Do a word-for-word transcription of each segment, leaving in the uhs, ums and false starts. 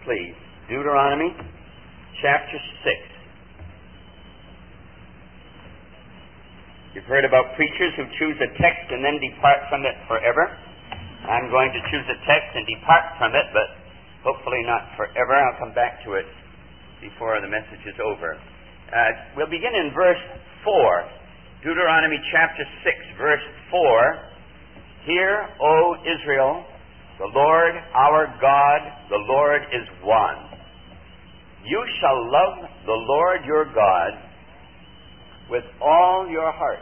please. Deuteronomy chapter six. You've heard about preachers who choose a text and then depart from it forever. I'm going to choose a text and depart from it, but hopefully not forever. I'll come back to it before the message is over. Uh, we'll begin in verse four. Deuteronomy chapter six, verse four. Hear, O Israel, the Lord our God, the Lord is one. You shall love the Lord your God with all your heart,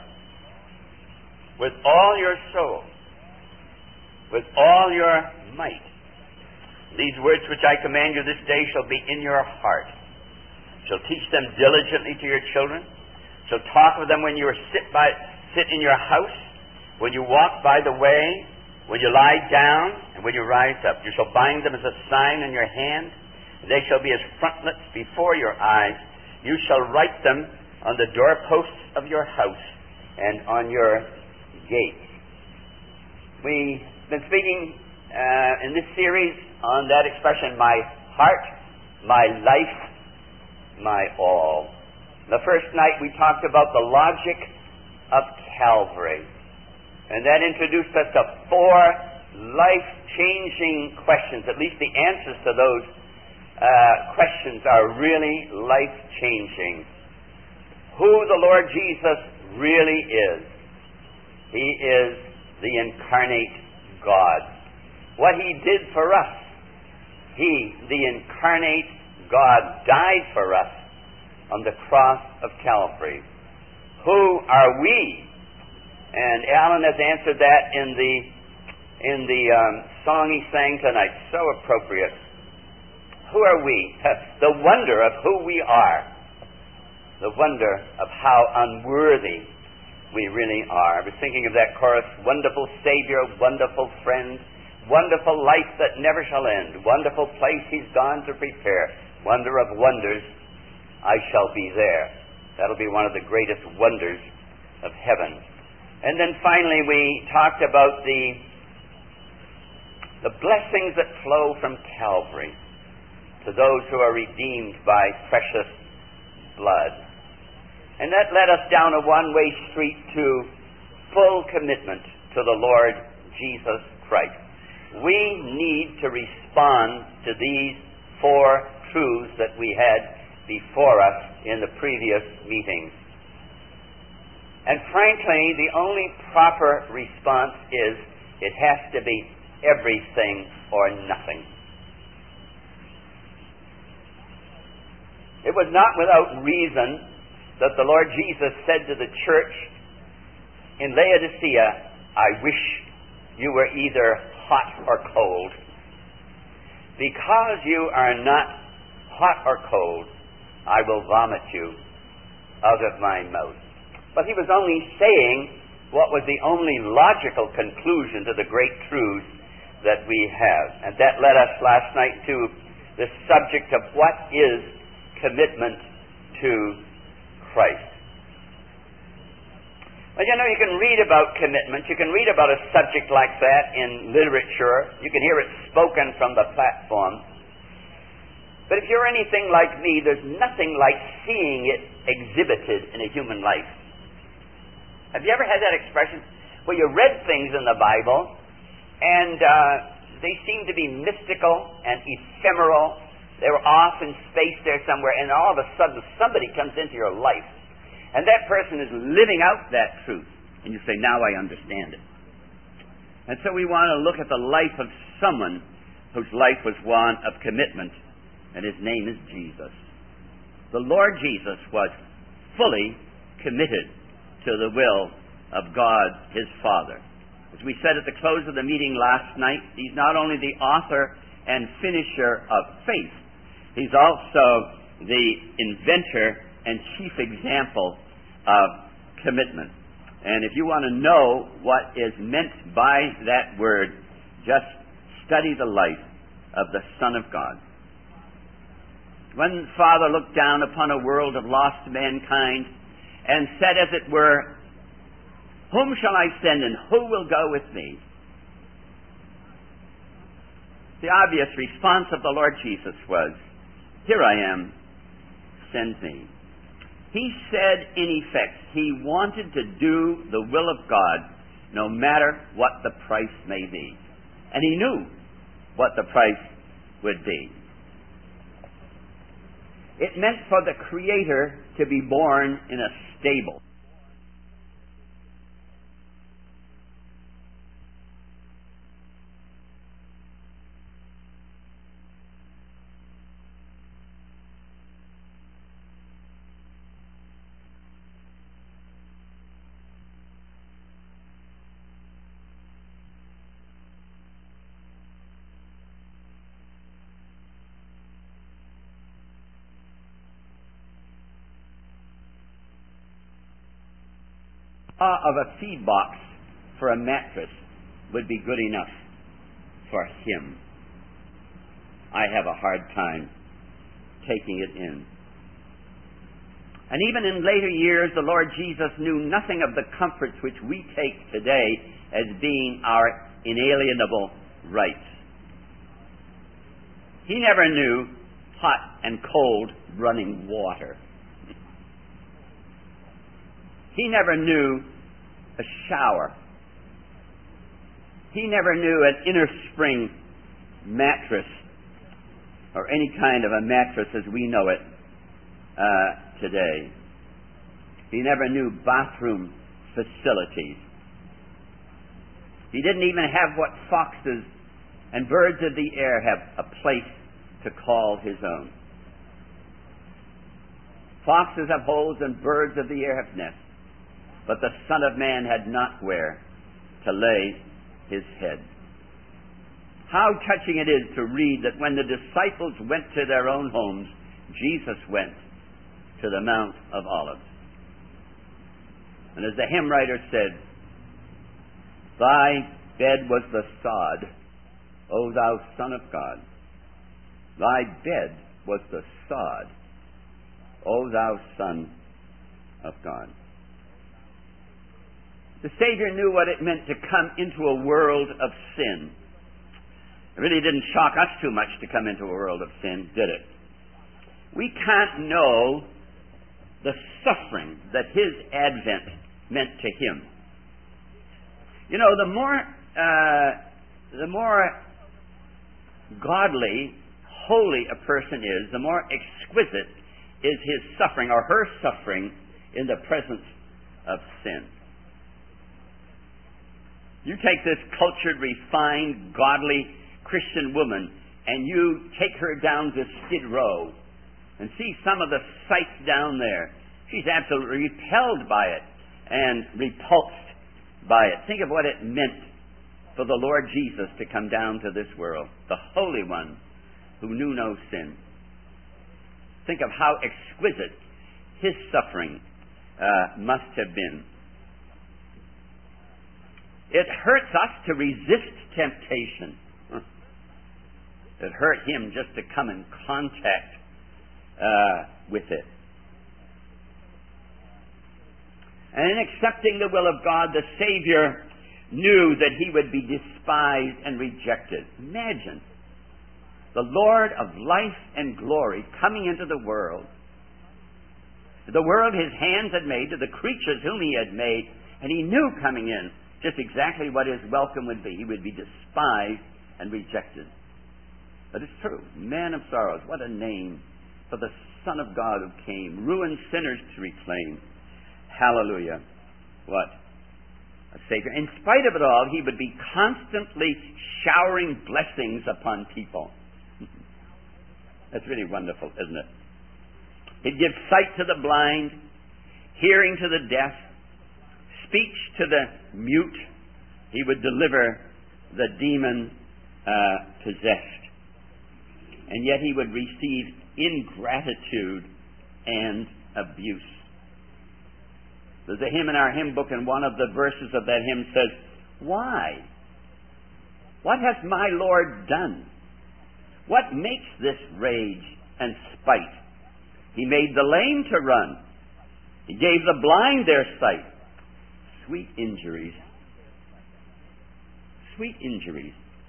with all your soul, with all your might. These words which I command you this day shall be in your heart. Shall teach them diligently to your children. Shall talk with them when you sit by sit in your house, when you walk by the way, when you lie down, and when you rise up. You shall bind them as a sign in your hand, and they shall be as frontlets before your eyes. You shall write them on the doorposts of your house and on your gates. We've been speaking uh, in this series on that expression, my heart, my life, my all. The first night we talked about the logic of Calvary. And that introduced us to four life-changing questions. At least the answers to those uh, questions are really life-changing. Who the Lord Jesus really is. He is the incarnate God. What He did for us. He, the incarnate God, died for us on the cross of Calvary. Who are we? And Alan has answered that in the in the um, song he sang tonight. So appropriate. Who are we? The wonder of who we are. The wonder of how unworthy we really are. I was thinking of that chorus, wonderful Savior, wonderful friend, wonderful life that never shall end, wonderful place He's gone to prepare, wonder of wonders, I shall be there. That'll be one of the greatest wonders of heaven. And then finally we talked about the the blessings that flow from Calvary to those who are redeemed by precious blood. And that led us down a one-way street to full commitment to the Lord Jesus Christ. We need to respond to these four truths that we had before us in the previous meetings. And frankly, the only proper response is it has to be everything or nothing. It was not without reason that the Lord Jesus said to the church in Laodicea, I wish you were either hot or cold. Because you are not hot or cold, I will vomit you out of my mouth. But he was only saying what was the only logical conclusion to the great truths that we have. And that led us last night to the subject of what is commitment to Christ. Well, you know, you can read about commitment. You can read about a subject like that in literature. You can hear it spoken from the platform. But if you're anything like me, there's nothing like seeing it exhibited in a human life. Have you ever had that expression where you read things in the Bible and uh, they seem to be mystical and ephemeral? They were off in space there somewhere, and all of a sudden somebody comes into your life and that person is living out that truth. And you say, now I understand it. And so we want to look at the life of someone whose life was one of commitment, and his name is Jesus. The Lord Jesus was fully committed to the will of God, His Father. As we said at the close of the meeting last night, He's not only the author and finisher of faith, He's also the inventor and chief example of commitment. And if you want to know what is meant by that word, just study the life of the Son of God. When Father looked down upon a world of lost mankind and said, as it were, whom shall I send and who will go with me? The obvious response of the Lord Jesus was, "Here I am, send me." He said, in effect, he wanted to do the will of God, no matter what the price may be. And he knew what the price would be. It meant for the Creator to be born in a stable. Uh, of a feed box for a mattress would be good enough for him. I have a hard time taking it in. And even in later years, the Lord Jesus knew nothing of the comforts which we take today as being our inalienable rights. He never knew hot and cold running water. He never knew a shower. He never knew an inner spring mattress or any kind of a mattress as we know it uh, today. He never knew bathroom facilities. He didn't even have what foxes and birds of the air have, a place to call his own. Foxes have holes and birds of the air have nests. But the Son of Man had not where to lay his head. How touching it is to read that when the disciples went to their own homes, Jesus went to the Mount of Olives. And as the hymn writer said, "Thy bed was the sod, O thou Son of God. Thy bed was the sod, O thou Son of God." The Savior knew what it meant to come into a world of sin. It really didn't shock us too much to come into a world of sin, did it? We can't know the suffering that His advent meant to Him. You know, the more, uh, the more godly, holy a person is, the more exquisite is his suffering or her suffering in the presence of sin. You take this cultured, refined, godly Christian woman and you take her down to Skid Row and see some of the sights down there. She's absolutely repelled by it and repulsed by it. Think of what it meant for the Lord Jesus to come down to this world, the Holy One who knew no sin. Think of how exquisite His suffering uh, must have been. It hurts us to resist temptation. It hurt Him just to come in contact uh, with it. And in accepting the will of God, the Savior knew that He would be despised and rejected. Imagine the Lord of life and glory coming into the world. The world His hands had made, to the creatures whom He had made, and He knew coming in just exactly what His welcome would be. He would be despised and rejected. But it's true. Man of sorrows, what a name for the Son of God who came, ruined sinners to reclaim. Hallelujah. What a Savior. In spite of it all, He would be constantly showering blessings upon people. That's really wonderful, isn't it? He'd give sight to the blind, hearing to the deaf, speech to the mute. He would deliver the demon uh, possessed. And yet He would receive ingratitude and abuse. There's a hymn in our hymn book, and one of the verses of that hymn says, "Why? What hath my Lord done? What makes this rage and spite? He made the lame to run. He gave the blind their sight. Sweet injuries. Sweet injuries.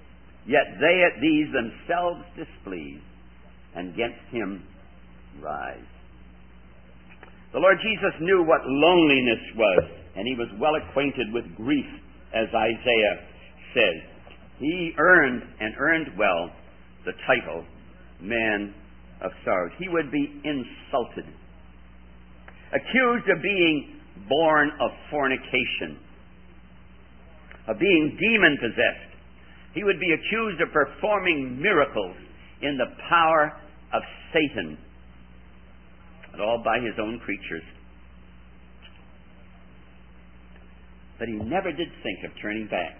Yet they at these themselves displeased, and against him rise. The Lord Jesus knew what loneliness was, and he was well acquainted with grief, as Isaiah says. He earned, and earned well, the title, Man of Sorrows. He would be insulted, accused of being born of fornication, of being demon-possessed. He would be accused of performing miracles in the power of Satan, and all by his own creatures. But he never did think of turning back.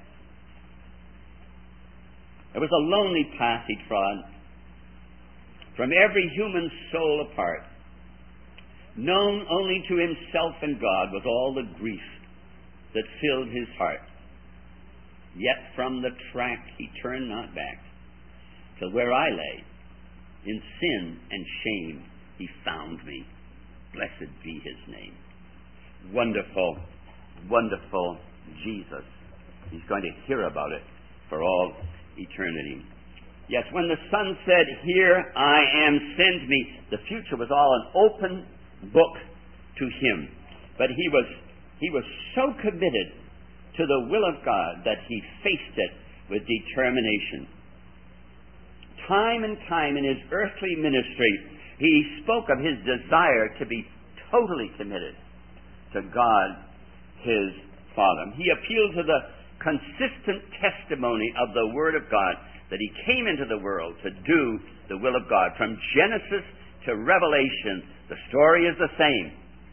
It was a lonely path he trod, from every human soul apart. Known only to himself and God was all the grief that filled his heart. Yet from the track he turned not back, till where I lay, in sin and shame, he found me. Blessed be his name. Wonderful, wonderful Jesus. He's going to hear about it for all eternity. Yes, when the Son said, "Here I am, send me," the future was all an open book to him. But he was he was so committed to the will of God that he faced it with determination. Time and time in his earthly ministry, he spoke of his desire to be totally committed to God, his Father. He appealed to the consistent testimony of the Word of God that he came into the world to do the will of God. From Genesis to Revelation, the story is the same.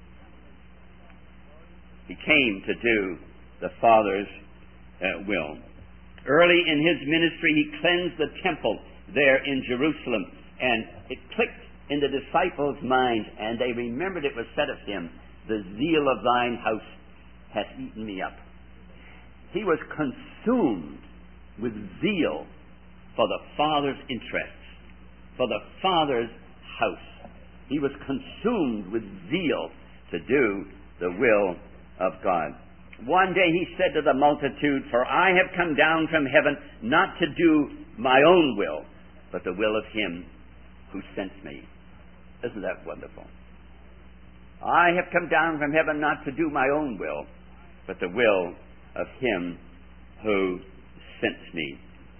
He came to do the Father's uh, will. Early in his ministry, he cleansed the temple there in Jerusalem, and it clicked in the disciples' minds, and they remembered it was said of him, "The zeal of thine house hath eaten me up." He was consumed with zeal for the Father's interests, for the Father's house. He was consumed with zeal to do the will of God. One day he said to the multitude, "For I have come down from heaven not to do my own will, but the will of him who sent me." Isn't that wonderful? I have come down from heaven not to do my own will, but the will of him who sent me.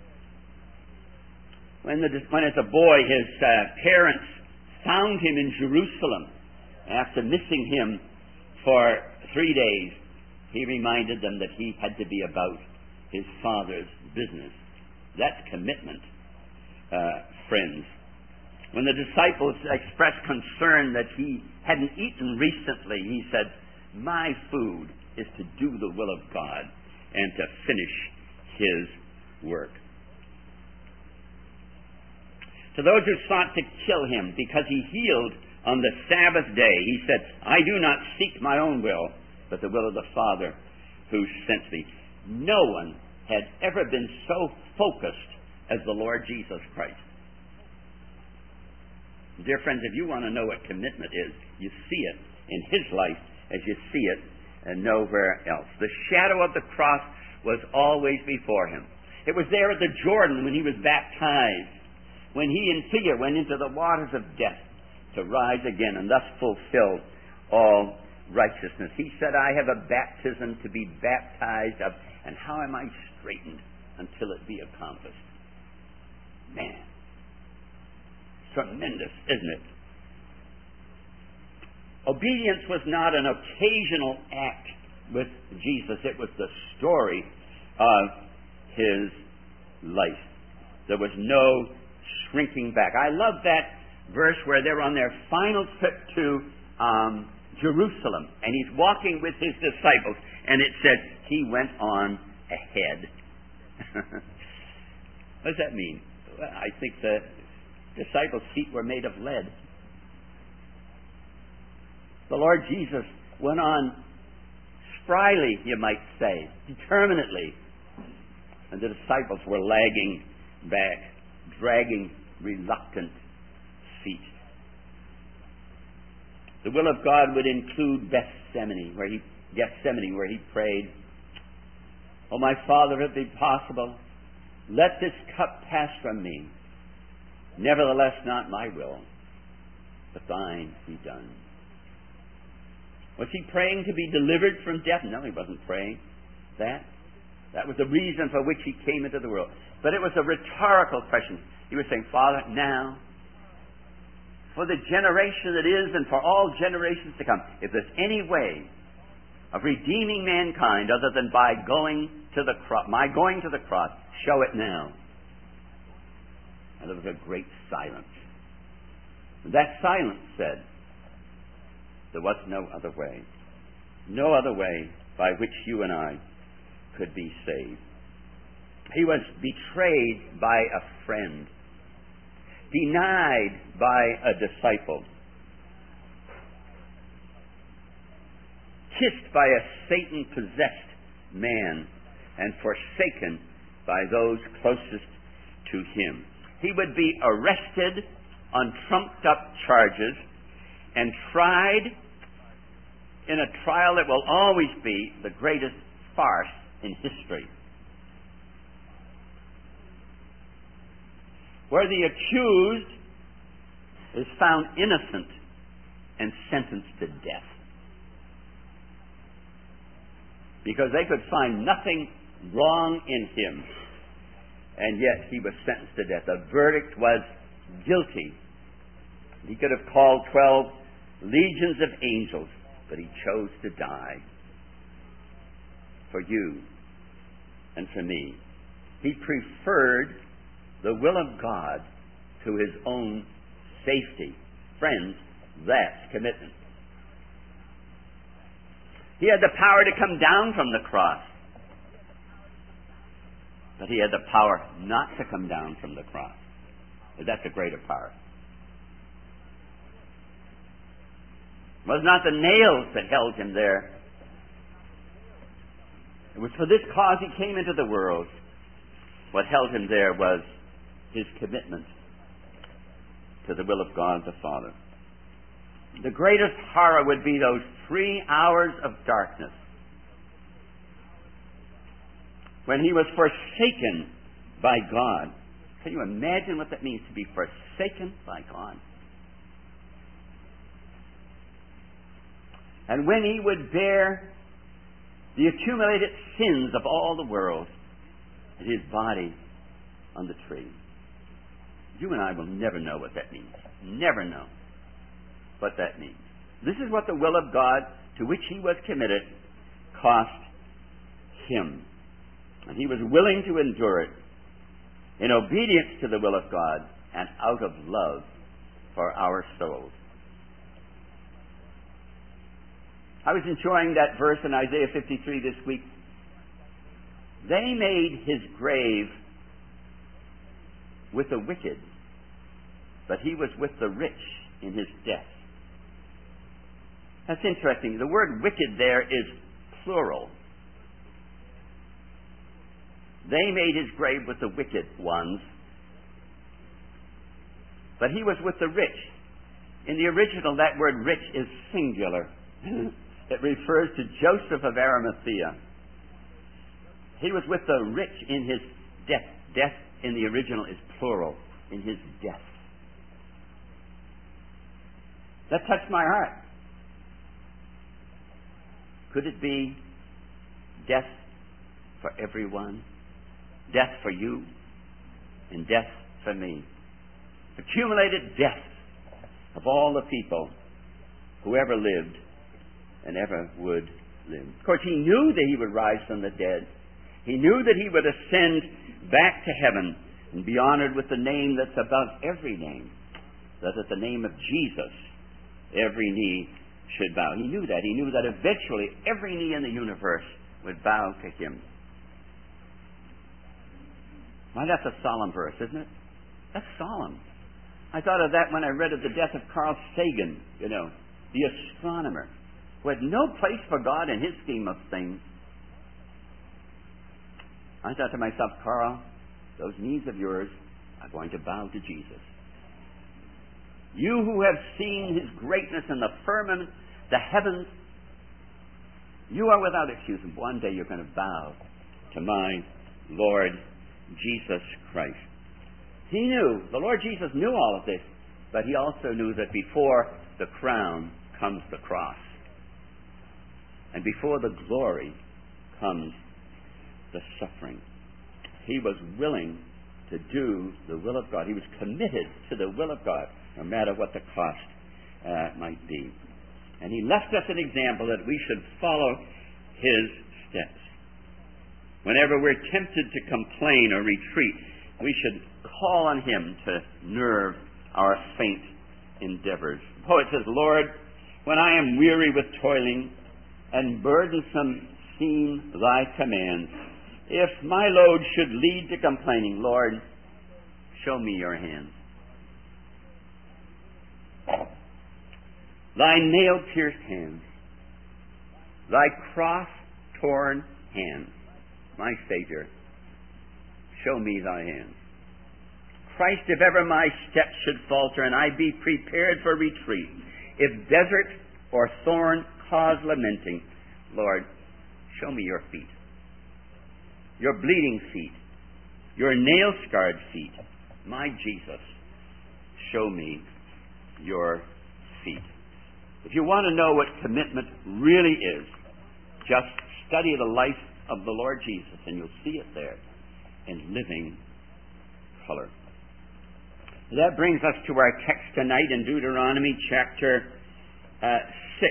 When, the, when as a boy his uh, parents found him in Jerusalem after missing him for three days, he reminded them that he had to be about his Father's business. That's commitment, uh, friends. When the disciples expressed concern that he hadn't eaten recently, he said, "My food is to do the will of God and to finish his work." To those who sought to kill him because he healed on the Sabbath day, he said, "I do not seek my own will, but the will of the Father who sent me." No one had ever been so focused as the Lord Jesus Christ. Dear friends, if you want to know what commitment is, you see it in his life as you see it and nowhere else. The shadow of the cross was always before him. It was there at the Jordan when he was baptized, when he in figure went into the waters of death to rise again and thus fulfill all righteousness. He said, "I have a baptism to be baptized of, and how am I straitened until it be accomplished?" Man, tremendous, isn't it? Obedience was not an occasional act with Jesus. It was the story of his life. There was no shrinking back. I love that verse where they're on their final trip to um, Jerusalem, and he's walking with his disciples, and it says he went on ahead. What does that mean? Well, I think the disciples' feet were made of lead. The Lord Jesus went on spryly, you might say, determinedly, and the disciples were lagging back, dragging reluctant feet. The will of God would include Gethsemane, where he Gethsemane, where he prayed, "Oh, my Father, if it be possible, let this cup pass from me. Nevertheless, not my will, but thine be done. Was he praying to be delivered from death? No, he wasn't praying that. That was the reason for which he came into the world. But it was a rhetorical question. He was saying, Father, now, for the generation that is and for all generations to come, if there's any way of redeeming mankind other than by going to the cross, my going to the cross, show it now. And there was a great silence. And that silence said, there was no other way. No other way by which you and I could be saved. He was betrayed by a friend, denied by a disciple, kissed by a Satan-possessed man, and forsaken by those closest to him. He would be arrested on trumped-up charges and tried in a trial that will always be the greatest farce in history, where the accused is found innocent and sentenced to death, because they could find nothing wrong in him, and yet he was sentenced to death. The verdict was guilty. He could have called twelve legions of angels, but he chose to die for you and for me. He preferred the will of God to his own safety. Friends, that's commitment. He had the power to come down from the cross, but he had the power not to come down from the cross. That's a greater power. It was not the nails that held him there. It was for this cause he came into the world. What held him there was his commitment to the will of God the Father. The greatest horror would be those three hours of darkness when he was forsaken by God. Can you imagine what that means, to be forsaken by God? And when he would bear the accumulated sins of all the world in his body on the tree. You and I will never know what that means. Never know what that means. This is what the will of God to which he was committed cost him. And he was willing to endure it in obedience to the will of God and out of love for our souls. I was enjoying that verse in Isaiah fifty-three this week. They made his grave with the wicked, but he was with the rich in his death. That's interesting. The word wicked there is plural. They made his grave with the wicked ones, but he was with the rich. In the original, that word rich is singular. It refers to Joseph of Arimathea. He was with the rich in his death. Death in the original is plural, in his death. That touched my heart. Could it be death for everyone? Death for you and death for me. Accumulated death of all the people who ever lived and ever would live. Of course, he knew that he would rise from the dead. He knew that he would ascend back to heaven and be honored with the name that's above every name, that at the name of Jesus every knee should bow. He knew that. He knew that eventually every knee in the universe would bow to him. Why, that's a solemn verse, isn't it? That's solemn. I thought of that when I read of the death of Carl Sagan, you know, the astronomer, who had no place for God in his scheme of things. I thought to myself, Carl, those knees of yours are going to bow to Jesus. You who have seen his greatness in the firmament, the heavens, you are without excuse. And one day you're going to bow to my Lord Jesus Christ. He knew, the Lord Jesus knew all of this, but he also knew that before the crown comes the cross. And before the glory comes the suffering. He was willing to do the will of God. He was committed to the will of God, no matter what the cost uh, might be. And he left us an example that we should follow his steps. Whenever we're tempted to complain or retreat, we should call on him to nerve our faint endeavors. The poet says, Lord, when I am weary with toiling and burdensome seem thy commands, if my load should lead to complaining, Lord, show me your hands. Thy nail-pierced hands, thy cross-torn hands, my Savior, show me thy hands. Christ, if ever my steps should falter and I be prepared for retreat, if desert or thorn cause lamenting, Lord, show me your feet, your bleeding feet, your nail-scarred feet. My Jesus, show me your feet. If you want to know what commitment really is, just study the life of the Lord Jesus and you'll see it there in living color. That brings us to our text tonight in Deuteronomy chapter uh, six,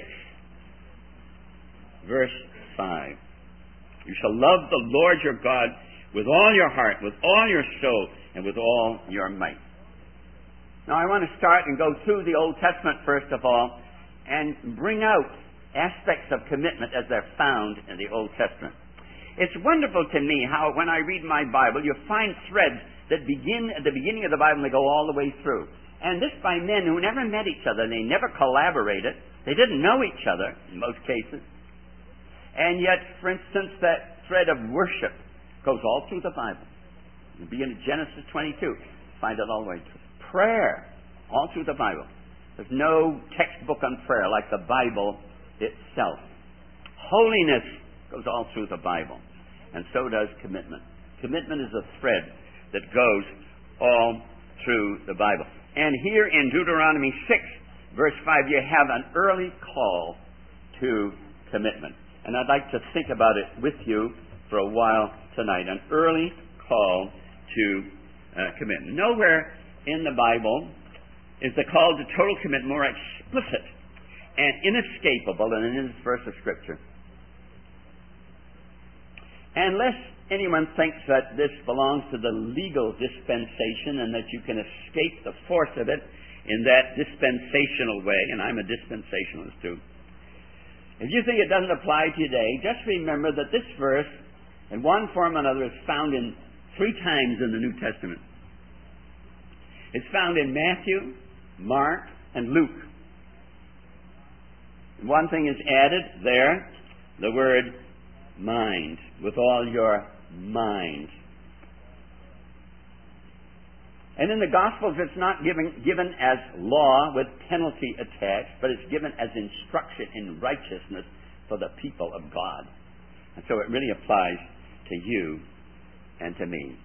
verse five. You shall love the Lord your God with all your heart, with all your soul, and with all your might. Now I want to start and go through the Old Testament first of all and bring out aspects of commitment as they're found in the Old Testament. It's wonderful to me how when I read my Bible you find threads that begin at the beginning of the Bible and they go all the way through. And this by men who never met each other. They never collaborated. They didn't know each other in most cases. And yet, for instance, that thread of worship goes all through the Bible. You begin at Genesis twenty-two. Find it all the way through. Prayer, all through the Bible. There's no textbook on prayer like the Bible itself. Holiness goes all through the Bible. And so does commitment. Commitment is a thread that goes all through the Bible. And here in Deuteronomy six, verse five, you have an early call to commitment. And I'd like to think about it with you for a while tonight. An early call to uh, commitment. Nowhere in the Bible is the call to total commitment more explicit and inescapable than in this verse of Scripture. Unless anyone thinks that this belongs to the legal dispensation and that you can escape the force of it in that dispensational way, and I'm a dispensationalist too. If you think it doesn't apply today, just remember that this verse, in one form or another, is found in three times in the New Testament. It's found in Matthew, Mark, and Luke. One thing is added there, the word mind, with all your mind. And in the Gospels, it's not given, given as law with penalty attached, but it's given as instruction in righteousness for the people of God. And so it really applies to you and to me.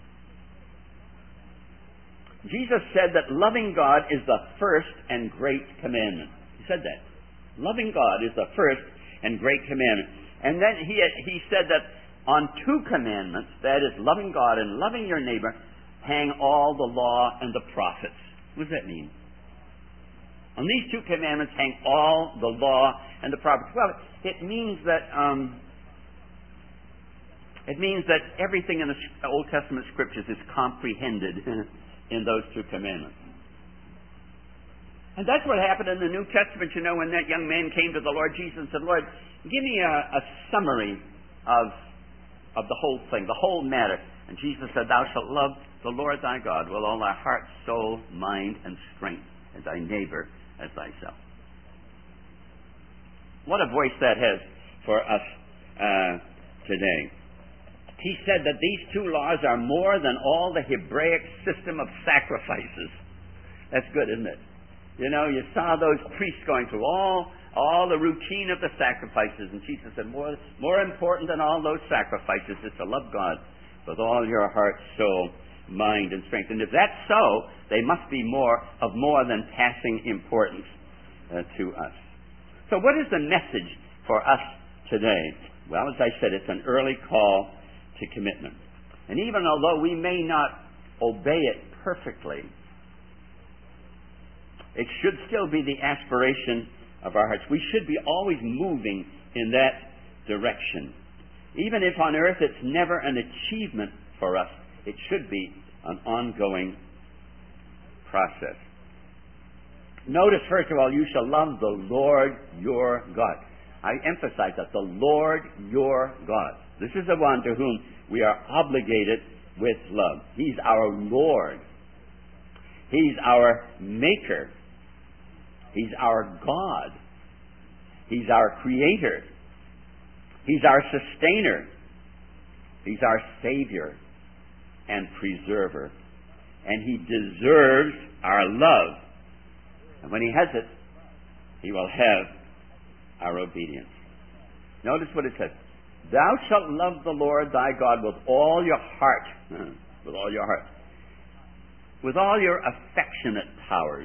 Jesus said that loving God is the first and great commandment. He said that. Loving God is the first and great commandment. And then he, he said that on two commandments, that is, loving God and loving your neighbor, hang all the law and the prophets. What does that mean? On these two commandments hang all the law and the prophets. Well, it means that um, it means that everything in the Old Testament Scriptures is comprehended in those two commandments. And that's what happened in the New Testament, you know, when that young man came to the Lord Jesus and said, Lord, give me a, a summary of, of the whole thing, the whole matter. And Jesus said, thou shalt love the Lord thy God with all thy heart, soul, mind, and strength, and thy neighbor as thyself. What a voice that has for us uh, today. He said that these two laws are more than all the Hebraic system of sacrifices. That's good, isn't it? You know, you saw those priests going through all, all the routine of the sacrifices, and Jesus said, more, more important than all those sacrifices is to love God with all your heart, soul, mind, and strength. And if that's so, they must be more of more than passing importance uh, to us. So what is the message for us today? Well, as I said, it's an early call to commitment. And even although we may not obey it perfectly, it should still be the aspiration of our hearts. We should be always moving in that direction. Even if on earth it's never an achievement for us, it should be an ongoing process. Notice, first of all, you shall love the Lord your God. I emphasize that, the Lord your God. This is the one to whom we are obligated with love. He's our Lord. He's our Maker. He's our God. He's our Creator. He's our Sustainer. He's our Savior and Preserver. And He deserves our love. And when He has it, He will have our obedience. Notice what it says. Thou shalt love the Lord thy God with all your heart. With all your heart. With all your affectionate powers.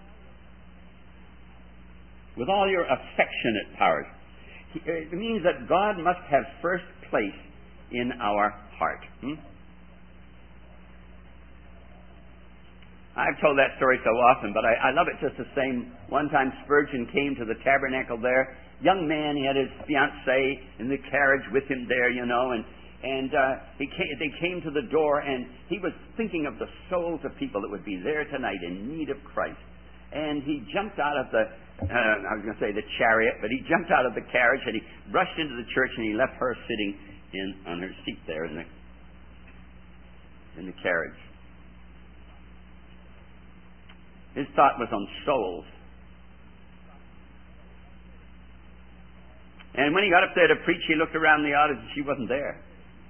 With all your affectionate powers. It means that God must have first place in our heart. Hmm? I've told that story so often, but I, I love it just the same. One time Spurgeon came to the tabernacle there. Young man, he had his fiancée in the carriage with him there, you know, and and uh, he came, they came to the door, and he was thinking of the souls of people that would be there tonight in need of Christ. And he jumped out of the, uh, I was going to say the chariot, but he jumped out of the carriage, and he rushed into the church, and he left her sitting in on her seat there in the in the carriage. His thought was on souls. And when he got up there to preach, he looked around the audience and she wasn't there.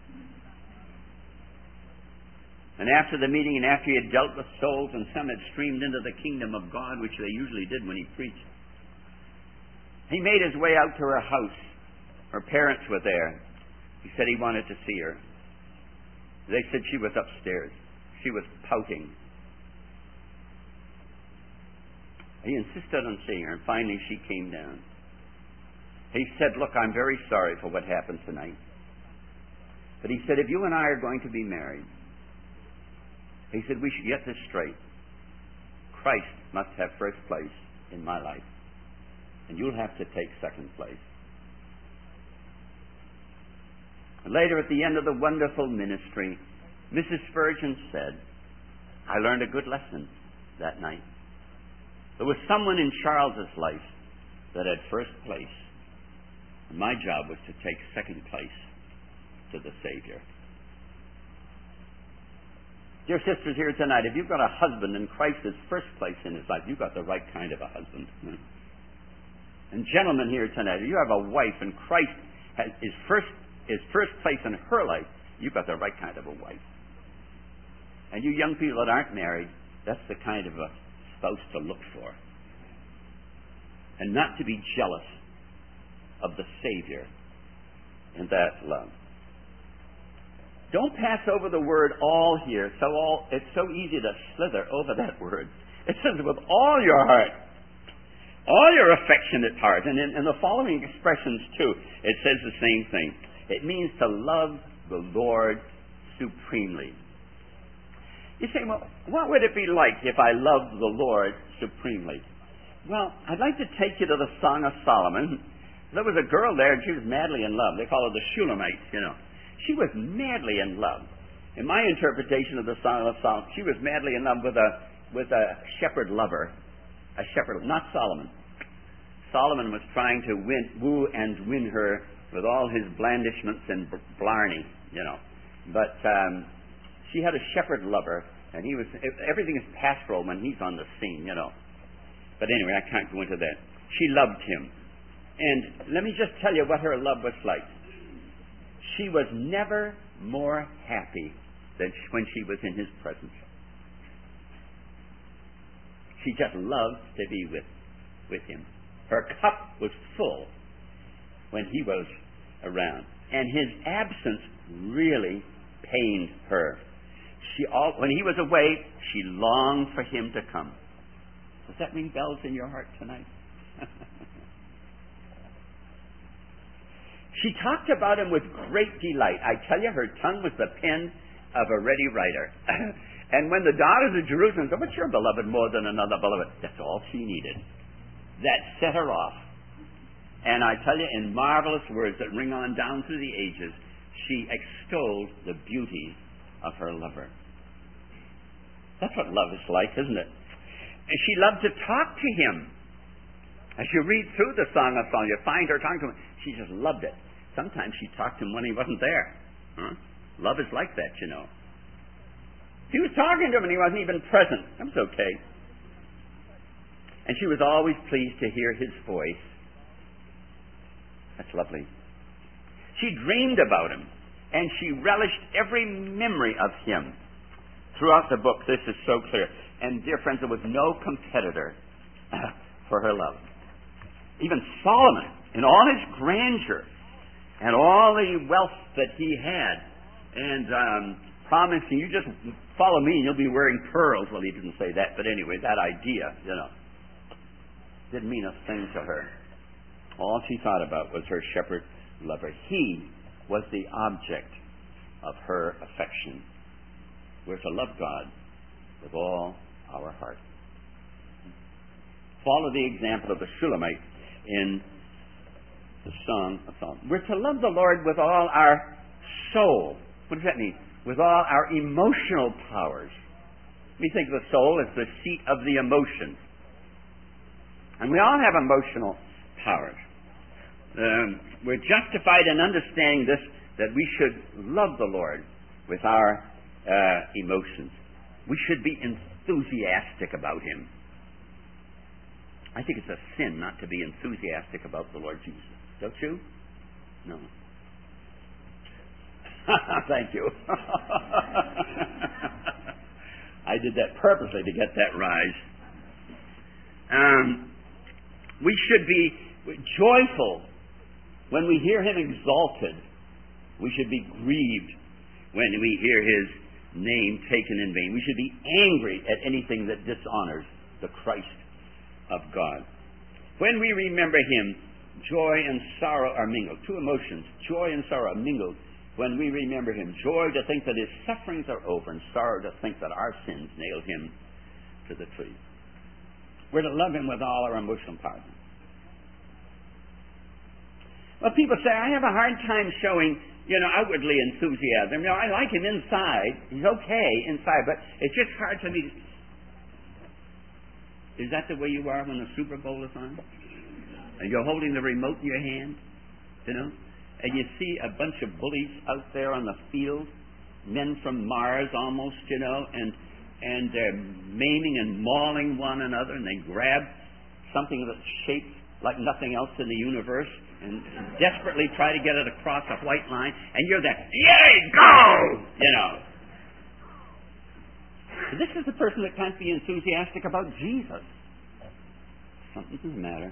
And after the meeting and after he had dealt with souls and some had streamed into the kingdom of God, which they usually did when he preached, he made his way out to her house. Her parents were there. He said he wanted to see her. They said she was upstairs. She was pouting. He insisted on seeing her, and finally she came down. He said, look, I'm very sorry for what happened tonight. But he said, if you and I are going to be married, he said, we should get this straight. Christ must have first place in my life, and you'll have to take second place. And later, at the end of the wonderful ministry, Missus Spurgeon said, I learned a good lesson that night. There was someone in Charles's life that had first place. And my job was to take second place to the Savior. Dear sisters here tonight, if you've got a husband and Christ is first place in his life, you've got the right kind of a husband. And gentlemen here tonight, if you have a wife and Christ has, is first is first place in her life, you've got the right kind of a wife. And you young people that aren't married, that's the kind of a spouse to look for. And not to be jealous of the Savior in that love. Don't pass over the word all here. So all, it's so easy to slither over that word. It says with all your heart, all your affectionate heart. And in, in the following expressions too, it says the same thing. It means to love the Lord supremely. You say, well, what would it be like if I loved the Lord supremely? Well, I'd like to take you to the Song of Solomon. There was a girl there, and she was madly in love. They call her the Shulamite, you know. She was madly in love. In my interpretation of the Song of Solomon, she was madly in love with a with a shepherd lover. A shepherd, not Solomon. Solomon was trying to win, woo and win her with all his blandishments and blarney, you know. But um, she had a shepherd lover, and he was everything is pastoral when he's on the scene, you know. But anyway, I can't go into that. She loved him. And let me just tell you what her love was like. She was never more happy than when she was in his presence. She just loved to be with, with him. Her cup was full when he was around. And his absence really pained her. She all, when he was away, she longed for him to come. Does that ring bells in your heart tonight? She talked about him with great delight. I tell you, her tongue was the pen of a ready writer. And when the daughters of Jerusalem said, "But you're beloved more than another beloved," that's all she needed. That set her off. And I tell you, in marvelous words that ring on down through the ages, she extolled the beauty of her lover. That's what love is like, isn't it? And she loved to talk to him. As you read through the Song of Songs, you find her talking to him. She just loved it. Sometimes she talked to him when he wasn't there. Huh? Love is like that, you know. She was talking to him and he wasn't even present. That was okay. And she was always pleased to hear his voice. That's lovely. She dreamed about him, and she relished every memory of him. Throughout the book, this is so clear. And, dear friends, there was no competitor for her love. Even Solomon, in all his grandeur, and all the wealth that he had, and um, promising, you just follow me and you'll be wearing pearls. Well, he didn't say that, but anyway, that idea, you know, didn't mean a thing to her. All she thought about was her shepherd lover. He was the object of her affection. We're to love God with all our heart. Follow the example of the Shulamite in the Song of Solomon. We're to love the Lord with all our soul. What does that mean? With all our emotional powers. We think of the soul as the seat of the emotions. And we all have emotional powers. Um, we're justified in understanding this, that we should love the Lord with our uh, emotions. We should be enthusiastic about Him. I think it's a sin not to be enthusiastic about the Lord Jesus. Don't you? No. Thank you. I did that purposely to get that rise. Um, we should be joyful when we hear Him exalted. We should be grieved when we hear His name taken in vain. We should be angry at anything that dishonors the Christ of God. When we remember Him, joy and sorrow are mingled. Two emotions, joy and sorrow, are mingled when we remember Him. Joy to think that His sufferings are over, and sorrow to think that our sins nailed Him to the tree. We're to love Him with all our emotional powers. Well, people say, I have a hard time showing, you know, outwardly enthusiasm. You know, I like Him inside. He's okay inside, but it's just hard for me to... Is that the way you are when the Super Bowl is on? And you're holding the remote in your hand, you know? And you see a bunch of bullies out there on the field, men from Mars almost, you know, and and they're maiming and mauling one another, and they grab something that's shaped like nothing else in the universe and desperately try to get it across a white line, and you're there, yay, go! You know. This is the person that can't be enthusiastic about Jesus. Something's the matter.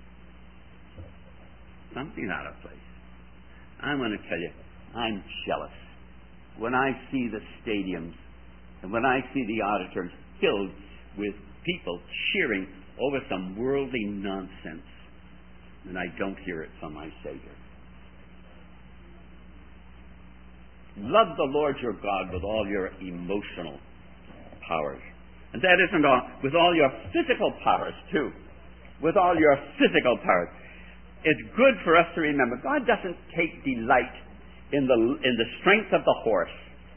Something out of place. I'm going to tell you, I'm jealous when I see the stadiums and when I see the auditoriums filled with people cheering over some worldly nonsense, and I don't hear it from my Savior. Love the Lord your God with all your emotional powers. And that isn't all. With all your physical powers, too. With all your physical powers. It's good for us to remember, God doesn't take delight in the in the strength of the horse.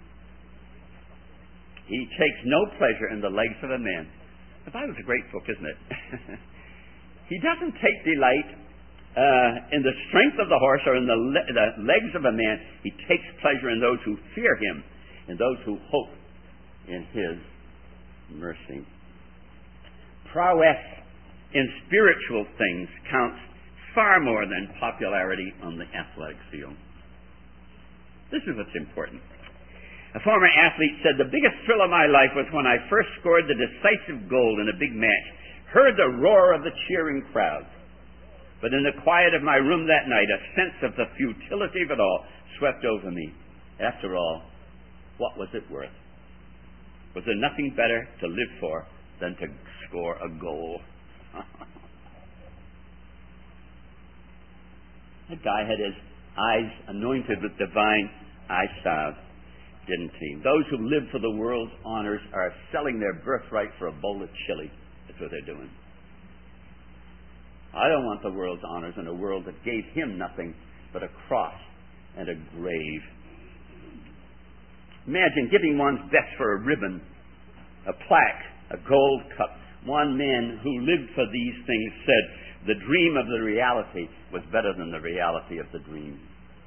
He takes no pleasure in the legs of a man. The Bible's a great book, isn't it? He doesn't take delight uh, in the strength of the horse or in the, le- the legs of a man. He takes pleasure in those who fear Him, in those who hope in His mercy. Prowess in spiritual things counts far more than popularity on the athletic field. This is what's important. A former athlete said, the biggest thrill of my life was when I first scored the decisive goal in a big match, heard the roar of the cheering crowd. But in the quiet of my room that night, a sense of the futility of it all swept over me. After all, what was it worth? Was there nothing better to live for than to score a goal? That guy had his eyes anointed with divine eye salve, didn't he? Those who live for the world's honors are selling their birthright for a bowl of chili. That's what they're doing. I don't want the world's honors in a world that gave him nothing but a cross and a grave. Imagine giving one's best for a ribbon, a plaque, a gold cup. One man who lived for these things said, the dream of the reality was better than the reality of the dream.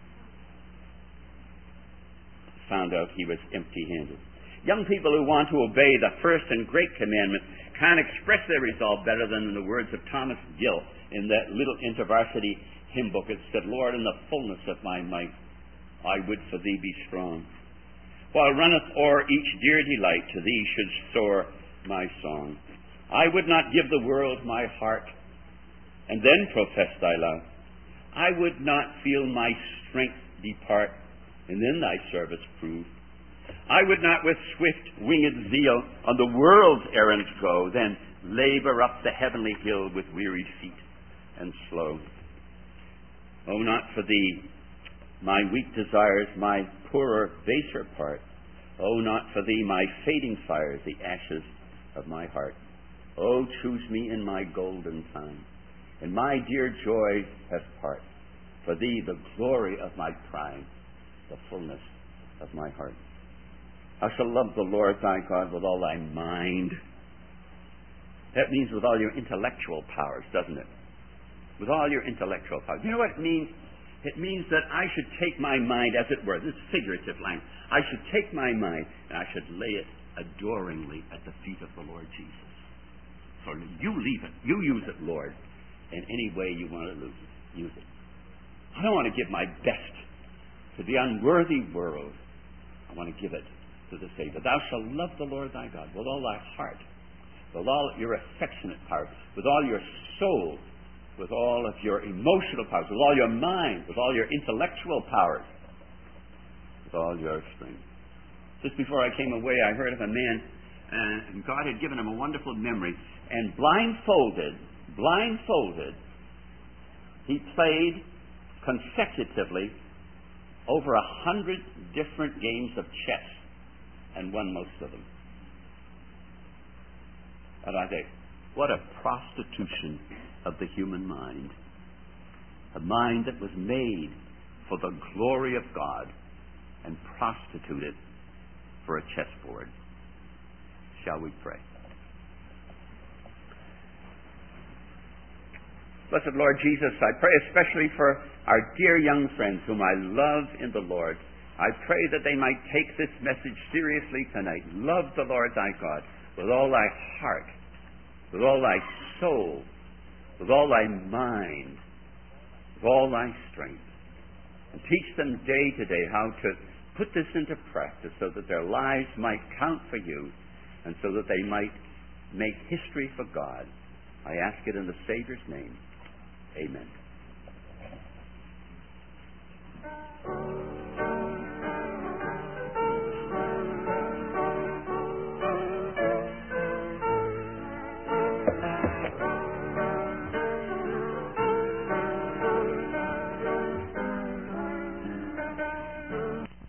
Found out he was empty-handed. Young people who want to obey the first and great commandment can't express their resolve better than in the words of Thomas Gill in that little InterVarsity hymn book. It said, Lord, in the fullness of my might, I would for thee be strong. While runneth o'er each dear delight, to thee should soar my song. I would not give the world my heart, and then profess thy love. I would not feel my strength depart, and then thy service prove. I would not with swift winged zeal on the world's errands go, then labor up the heavenly hill with weary feet and slow. Oh, not for thee, my weak desires, my poorer, baser part. Oh, not for thee, my fading fires, the ashes of my heart. Oh, choose me in my golden time, and my dear joy hath part. For thee, the glory of my pride, the fullness of my heart. Thou shalt love the Lord thy God with all thy mind. That means with all your intellectual powers, doesn't it? With all your intellectual powers. You know what it means? It means that I should take my mind, as it were, this is figurative language. I should take my mind and I should lay it adoringly at the feet of the Lord Jesus. So you leave it. You use it, Lord, in any way you want to use it. I don't want to give my best to the unworthy world. I want to give it to the Savior. Thou shalt love the Lord thy God with all thy heart, with all your affectionate power, with all your soul, with all of your emotional powers, with all your mind, with all your intellectual powers, with all your strength. Just before I came away, I heard of a man, and God had given him a wonderful memory, and blindfolded, blindfolded, he played consecutively over a hundred different games of chess and won most of them. And I think, what a prostitution of the human mind. A mind that was made for the glory of God and prostituted for a chessboard. Shall we pray? Blessed Lord Jesus, I pray especially for our dear young friends whom I love in the Lord. I pray that they might take this message seriously tonight. Love the Lord thy God with all thy heart, with all thy soul, with all thy mind, with all thy strength. And teach them day to day how to put this into practice so that their lives might count for you and so that they might make history for God. I ask it in the Savior's name. Amen.